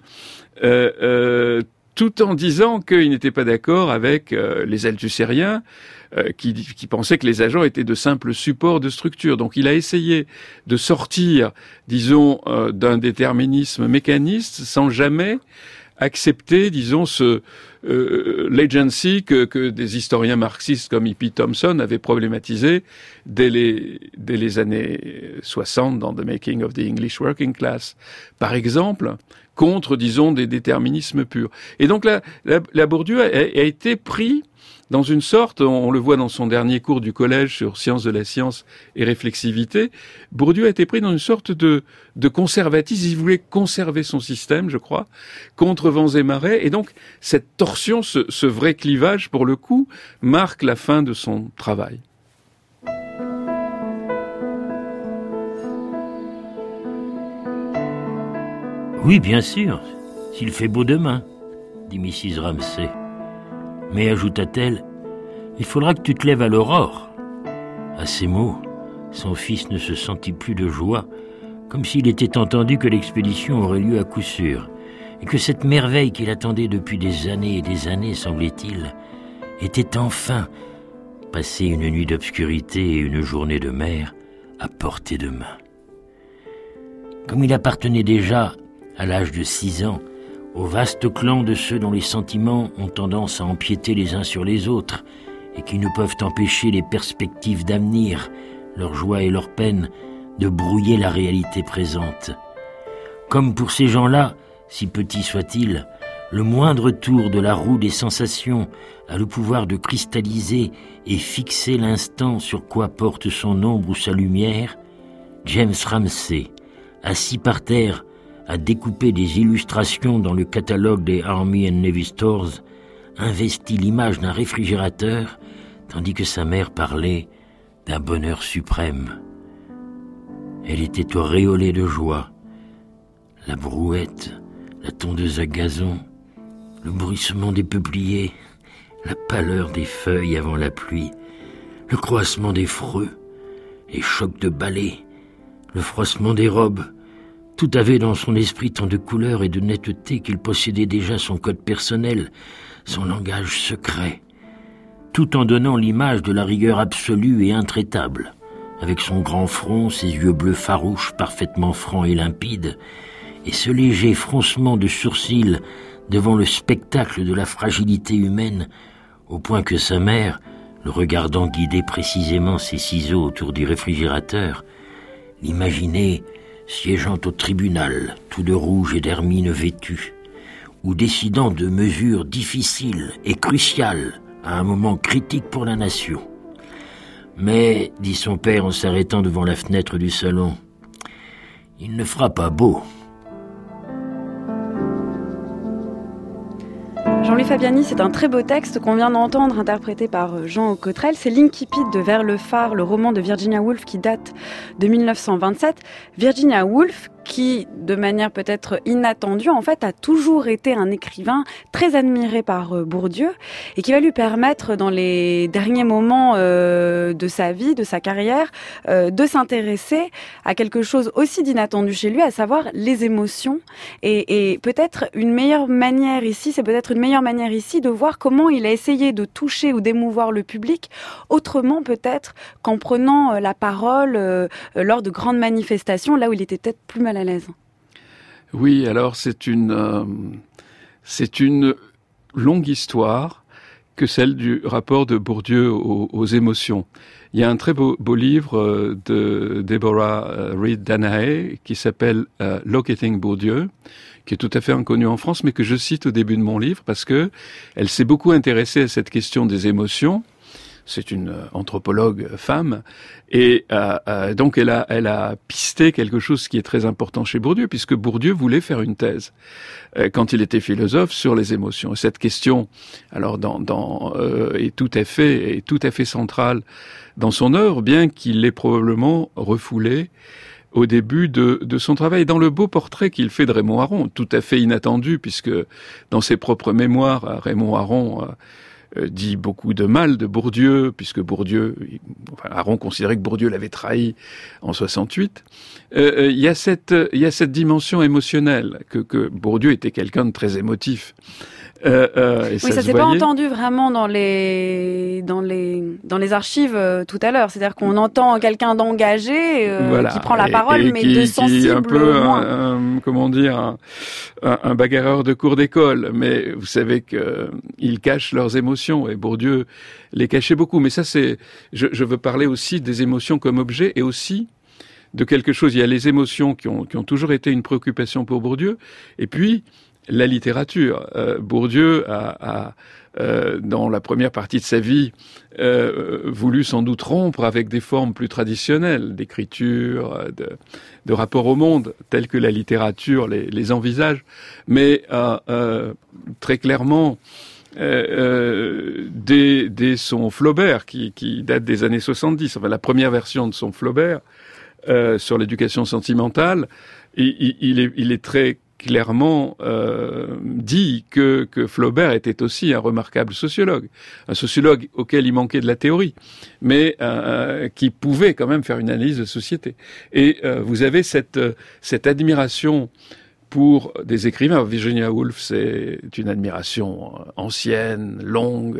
tout en disant qu'il n'était pas d'accord avec les althussériens qui pensaient que les agents étaient de simples supports de structure. Donc il a essayé de sortir, disons, d'un déterminisme mécaniste sans jamais accepter, disons, l'agency que des historiens marxistes comme E.P. Thompson avaient problématisé dès les années 60 dans The Making of the English Working Class, par exemple, contre, disons, des déterminismes purs. Et donc la Bourdieu a été pris dans une sorte, on le voit dans son dernier cours du collège sur sciences de la science et réflexivité, Bourdieu a été pris dans une sorte de conservatisme. Il voulait conserver son système, je crois, contre vents et marées. Et donc, cette torsion, ce vrai clivage, pour le coup, marque la fin de son travail. Oui, bien sûr, s'il fait beau demain, dit Mrs. Ramsay. Mais, ajouta-t-elle, il faudra que tu te lèves à l'aurore. À ces mots, son fils ne se sentit plus de joie, comme s'il était entendu que l'expédition aurait lieu à coup sûr, et que cette merveille qu'il attendait depuis des années et des années, semblait-il, était enfin passé une nuit d'obscurité et une journée de mer à portée de main. Comme il appartenait déjà, à l'âge de 6 ans, au vaste clan de ceux dont les sentiments ont tendance à empiéter les uns sur les autres et qui ne peuvent empêcher les perspectives d'avenir, leur joie et leur peine, de brouiller la réalité présente. Comme pour ces gens-là, si petits soient-ils, le moindre tour de la roue des sensations a le pouvoir de cristalliser et fixer l'instant sur quoi porte son ombre ou sa lumière, James Ramsay, assis par terre, à découper des illustrations dans le catalogue des Army and Navy Stores, investit l'image d'un réfrigérateur, tandis que sa mère parlait d'un bonheur suprême. Elle était auréolée de joie. La brouette, la tondeuse à gazon, le bruissement des peupliers, la pâleur des feuilles avant la pluie, le croassement des freux, les chocs de balais, le froissement des robes, tout avait dans son esprit tant de couleurs et de netteté qu'il possédait déjà son code personnel, son langage secret, tout en donnant l'image de la rigueur absolue et intraitable, avec son grand front, ses yeux bleus farouches parfaitement francs et limpides, et ce léger froncement de sourcils devant le spectacle de la fragilité humaine, au point que sa mère, le regardant guider précisément ses ciseaux autour du réfrigérateur, l'imaginait siégeant au tribunal, tout de rouge et d'hermine vêtu, ou décidant de mesures difficiles et cruciales à un moment critique pour la nation. Mais, dit son père en s'arrêtant devant la fenêtre du salon, il ne fera pas beau. Jean-Louis Fabiani, c'est un très beau texte qu'on vient d'entendre, interprété par Jean Cottrell. C'est l'Incipit de Vers le phare, le roman de Virginia Woolf qui date de 1927. Virginia Woolf, qui, de manière peut-être inattendue, en fait, a toujours été un écrivain très admiré par Bourdieu et qui va lui permettre, dans les derniers moments de sa vie, de sa carrière, de s'intéresser à quelque chose aussi d'inattendu chez lui, à savoir les émotions. Et peut-être une meilleure manière ici, de voir comment il a essayé de toucher ou d'émouvoir le public autrement peut-être qu'en prenant la parole lors de grandes manifestations, là où il était peut-être plus mal à l'aise. Oui, alors c'est une longue histoire que celle du rapport de Bourdieu aux émotions. Il y a un très beau livre de Deborah Reed Danaher qui s'appelle Locating Bourdieu, qui est tout à fait inconnu en France, mais que je cite au début de mon livre parce que elle s'est beaucoup intéressée à cette question des émotions. C'est une anthropologue femme et donc elle a pisté quelque chose qui est très important chez Bourdieu, puisque Bourdieu voulait faire une thèse quand il était philosophe sur les émotions. Et cette question, alors est tout à fait centrale dans son œuvre, bien qu'il l'ait probablement refoulée au début de son travail. Dans le beau portrait qu'il fait de Raymond Aron, tout à fait inattendu, puisque dans ses propres mémoires, Raymond Aron dit beaucoup de mal de Bourdieu, puisque Aron considérait que Bourdieu l'avait trahi en 68. Il y a cette dimension émotionnelle, que Bourdieu était quelqu'un de très émotif. Et oui, ça s'est pas entendu vraiment dans les archives tout à l'heure. C'est-à-dire qu'on entend quelqu'un d'engagé qui prend la parole, mais de sensible. Qui est un peu un bagarreur de cour d'école. Mais vous savez qu'ils cachent leurs émotions, et Bourdieu les cachait beaucoup. Mais ça, je veux parler aussi des émotions comme objet, et aussi de quelque chose. Il y a les émotions qui ont toujours été une préoccupation pour Bourdieu, et puis la littérature. Bourdieu a dans la première partie de sa vie, voulu sans doute rompre avec des formes plus traditionnelles d'écriture, de rapport au monde, telles que la littérature les envisage. Mais très clairement, dès son Flaubert, qui date des années 70, enfin la première version de son Flaubert, sur l'éducation sentimentale, il est très clairement dit que Flaubert était aussi un remarquable sociologue, un sociologue auquel il manquait de la théorie, mais qui pouvait quand même faire une analyse de société. Et vous avez cette admiration pour des écrivains. Virginia Woolf, c'est une admiration ancienne, longue,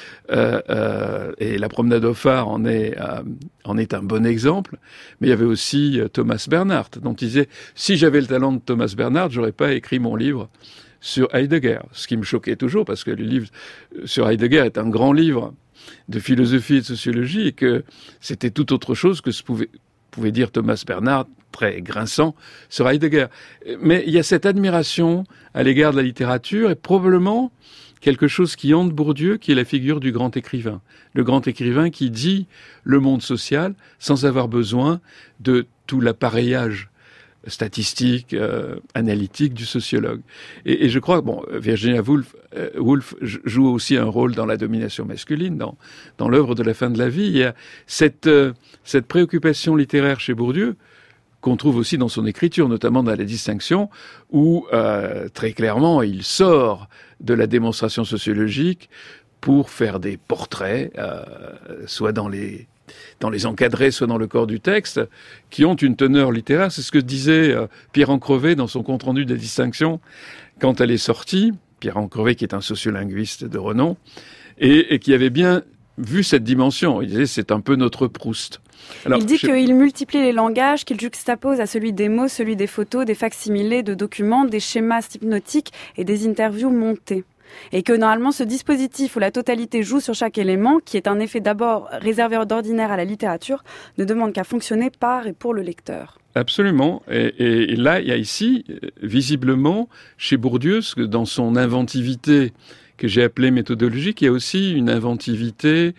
et La promenade au phare en est un bon exemple. Mais il y avait aussi Thomas Bernhardt, dont il disait « Si j'avais le talent de Thomas Bernhardt, j'aurais pas écrit mon livre sur Heidegger ». Ce qui me choquait toujours, parce que le livre sur Heidegger est un grand livre de philosophie et de sociologie, et que c'était tout autre chose que ce pouvait dire Thomas Bernhardt, très grinçant, sur Heidegger. Mais il y a cette admiration à l'égard de la littérature, et probablement quelque chose qui hante Bourdieu, qui est la figure du grand écrivain. Le grand écrivain qui dit le monde social sans avoir besoin de tout l'appareillage statistique, analytique du sociologue. Et je crois que Virginia Woolf joue aussi un rôle dans la domination masculine, dans l'œuvre de la fin de la vie. Il y a cette préoccupation littéraire chez Bourdieu, qu'on trouve aussi dans son écriture, notamment dans La Distinction, où très clairement il sort de la démonstration sociologique pour faire des portraits, soit dans les encadrés, soit dans le corps du texte, qui ont une teneur littéraire. C'est ce que disait Pierre Ancrevet dans son compte-rendu de La Distinction quand elle est sortie. Pierre Ancrevet, qui est un sociolinguiste de renom, et qui avait bien vu cette dimension. Il disait, c'est un peu notre Proust. Alors, il dit qu'il multiplie les langages, qu'il juxtapose à celui des mots, celui des photos, des facsimilés de documents, des schémas hypnotiques et des interviews montées. Et que normalement ce dispositif où la totalité joue sur chaque élément, qui est un effet d'abord réservé d'ordinaire à la littérature, ne demande qu'à fonctionner par et pour le lecteur. Absolument. Et là, il y a ici, visiblement, chez Bourdieu, dans son inventivité que j'ai appelée méthodologique, il y a aussi une inventivité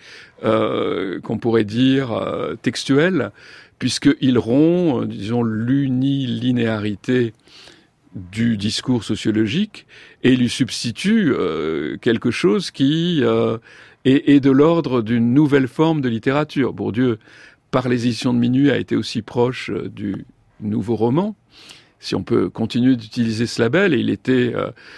qu'on pourrait dire textuelle, puisqu'il rompt, disons, l'unilinéarité du discours sociologique et lui substitue quelque chose qui est de l'ordre d'une nouvelle forme de littérature. Bourdieu, par les éditions de Minuit, a été aussi proche du nouveau roman, si on peut continuer d'utiliser ce label, et il était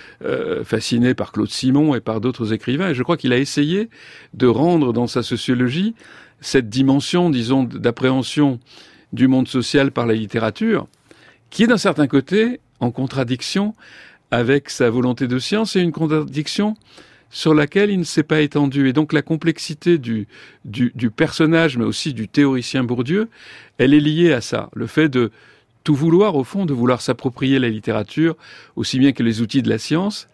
fasciné par Claude Simon et par d'autres écrivains, et je crois qu'il a essayé de rendre dans sa sociologie cette dimension, disons, d'appréhension du monde social par la littérature, qui est d'un certain côté en contradiction avec sa volonté de science, et une contradiction sur laquelle il ne s'est pas étendu. Et donc la complexité du personnage, mais aussi du théoricien Bourdieu, elle est liée à ça. Le fait de tout vouloir, au fond, de vouloir s'approprier la littérature, aussi bien que les outils de la science.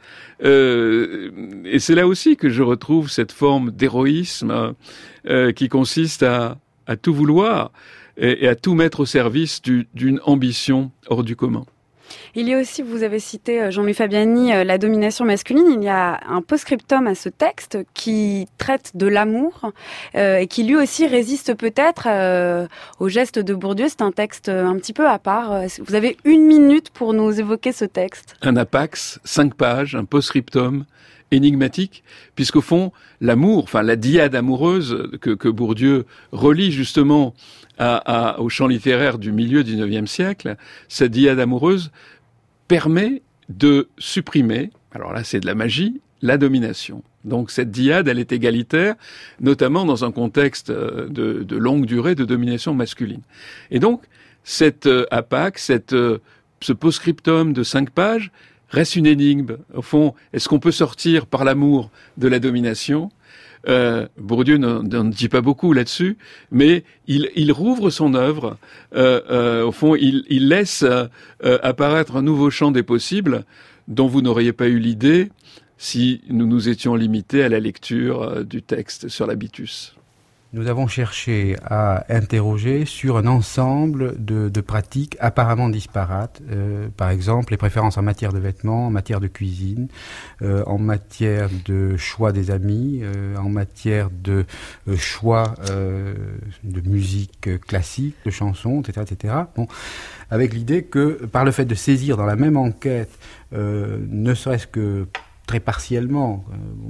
Et c'est là aussi que je retrouve cette forme d'héroïsme qui consiste à tout vouloir et à tout mettre au service d'une ambition hors du commun. Il y a aussi, vous avez cité Jean-Louis Fabiani, la domination masculine. Il y a un post-scriptum à ce texte qui traite de l'amour et qui lui aussi résiste peut-être au geste de Bourdieu. C'est un texte un petit peu à part. Vous avez 1 minute pour nous évoquer ce texte. Un apax, 5 pages, un post-scriptum énigmatique, puisqu'au fond, l'amour, enfin la dyade amoureuse que Bourdieu relie justement au champ littéraire du milieu du XIXe siècle, cette dyade amoureuse permet de supprimer, alors là c'est de la magie, la domination. Donc cette dyade, elle est égalitaire, notamment dans un contexte de longue durée de domination masculine. Et donc, cette APAC, ce post-scriptum de 5 pages, reste une énigme. Au fond, est-ce qu'on peut sortir par l'amour de la domination ? Bourdieu n'en dit pas beaucoup là-dessus, mais il rouvre son œuvre. Au fond, il laisse apparaître un nouveau champ des possibles dont vous n'auriez pas eu l'idée si nous nous étions limités à la lecture du texte sur l'habitus. Nous avons cherché à interroger sur un ensemble de pratiques apparemment disparates. Par exemple, les préférences en matière de vêtements, en matière de cuisine, en matière de choix des amis, en matière de choix de musique classique, de chansons, etc., etc. Bon, avec l'idée que, par le fait de saisir dans la même enquête, ne serait-ce que très partiellement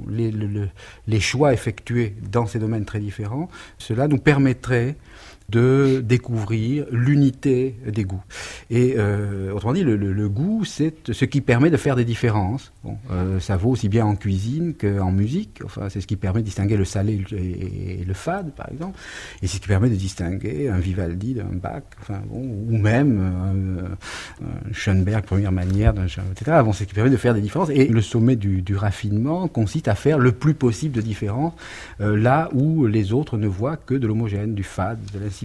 les choix effectués dans ces domaines très différents, cela nous permettrait de découvrir l'unité des goûts. Et autrement dit, le goût, c'est ce qui permet de faire des différences. Bon, ça vaut aussi bien en cuisine qu'en musique. Enfin, c'est ce qui permet de distinguer le salé et le fade, par exemple. Et c'est ce qui permet de distinguer un Vivaldi d'un Bach, enfin, bon, ou même un Schoenberg, première manière, etc. Bon, c'est ce qui permet de faire des différences. Et le sommet du raffinement consiste à faire le plus possible de différences là où les autres ne voient que de l'homogène, du fade, de l'insipide.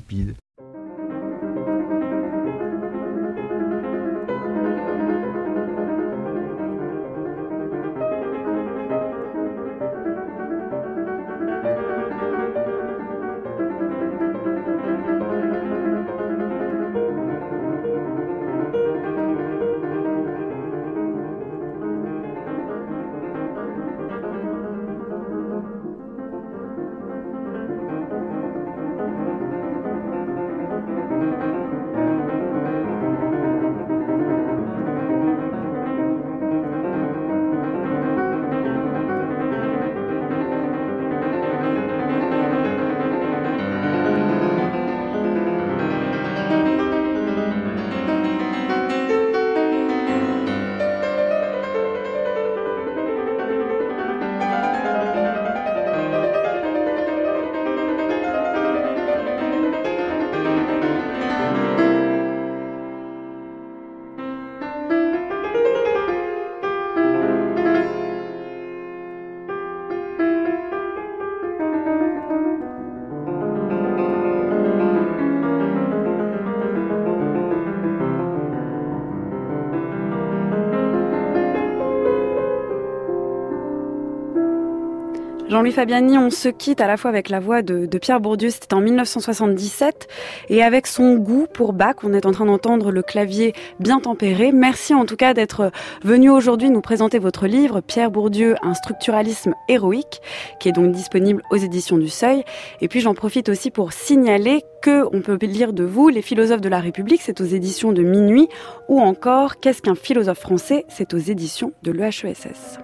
Jean-Louis Fabiani, on se quitte à la fois avec la voix de Pierre Bourdieu, c'était en 1977, et avec son goût pour Bach. On est en train d'entendre le clavier bien tempéré. Merci en tout cas d'être venu aujourd'hui nous présenter votre livre, Pierre Bourdieu, un structuralisme héroïque, qui est donc disponible aux éditions du Seuil. Et puis j'en profite aussi pour signaler que on peut lire de vous Les philosophes de la République, c'est aux éditions de Minuit, ou encore Qu'est-ce qu'un philosophe français, c'est aux éditions de l'EHESS.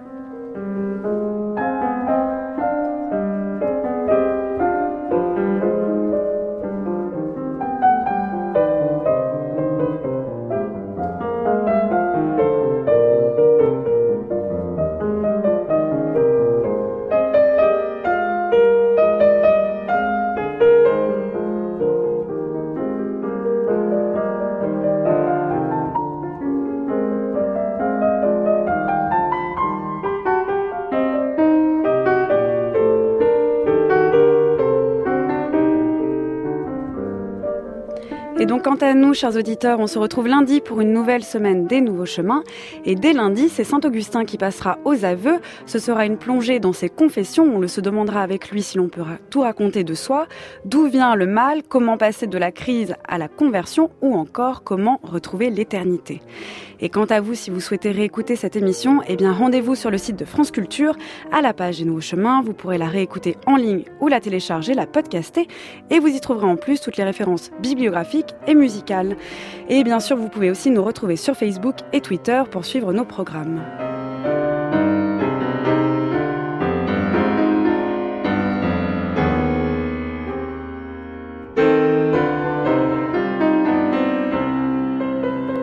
Et donc quant à nous, chers auditeurs, on se retrouve lundi pour une nouvelle semaine des Nouveaux Chemins. Et dès lundi, c'est Saint-Augustin qui passera aux aveux. Ce sera une plongée dans ses confessions. On se demandera avec lui si l'on peut tout raconter de soi. D'où vient le mal? Comment passer de la crise à la conversion? Ou encore, comment retrouver l'éternité? Et quant à vous, si vous souhaitez réécouter cette émission, eh bien rendez-vous sur le site de France Culture, à la page des Nouveaux Chemins. Vous pourrez la réécouter en ligne ou la télécharger, la podcaster. Et vous y trouverez en plus toutes les références bibliographiques et musicales. Et bien sûr, vous pouvez aussi nous retrouver sur Facebook et Twitter pour suivre nos programmes.